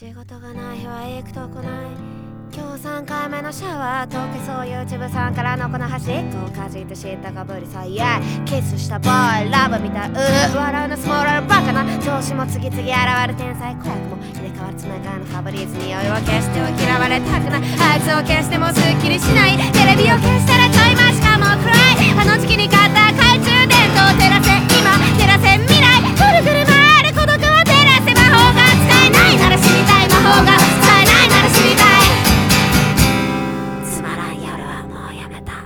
仕事がない日は行くとこない。今日3回目のシャワー溶けそう YouTube さんからのこの端っこをかじって知ったかぶりさ、イエイキスしたボーイラブみたい笑うのスモーラルバカな上司も次々現れる天才子役も入れ替わる詰め替えのファブリーズ匂いを消しては嫌われたくない。あいつを消してもすっきりしない。テレビを消したらちょいマシかも暗い。あの時期に買った懐中電灯照らせ今照らせ未来ぐるぐる回る孤独を照らせ魔法が使えないなら死にたい魔法が使えないなら死にたい。つまらん夜はもうやめた。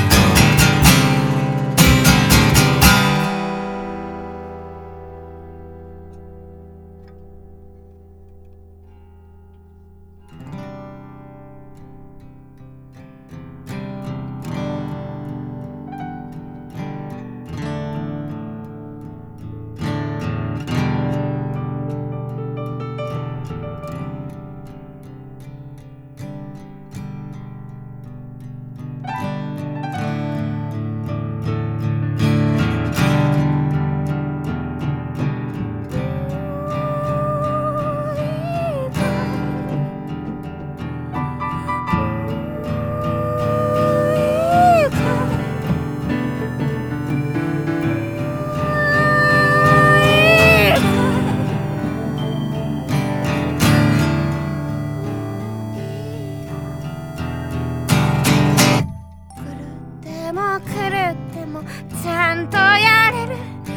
ちゃんとやれる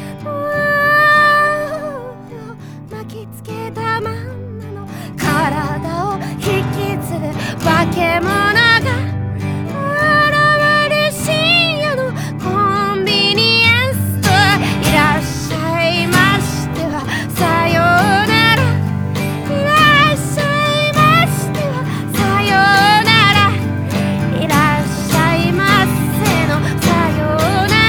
巻きつけたまんまの体を引き継ぐ化け物が現れる深夜のコンビニエンスストア。いらっしゃいましてはさようなら。いらっしゃいましてはさようなら。いらっしゃいませのさようなら。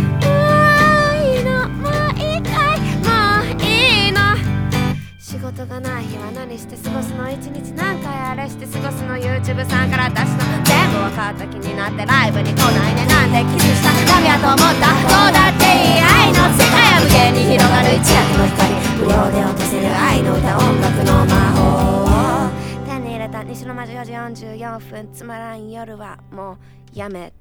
仕事がない日は何して過ごすの。一日何回あれして過ごすの。 YouTube さんから出すの全部分かった気になってライブに来ないねなんてキスしたダメやと思った。どうだっていい愛の世界は無限に広がる一躍の光。無料で落とせる愛の歌音楽の魔法を手に入れた西の魔女4時44分。つまらん夜はもうやめ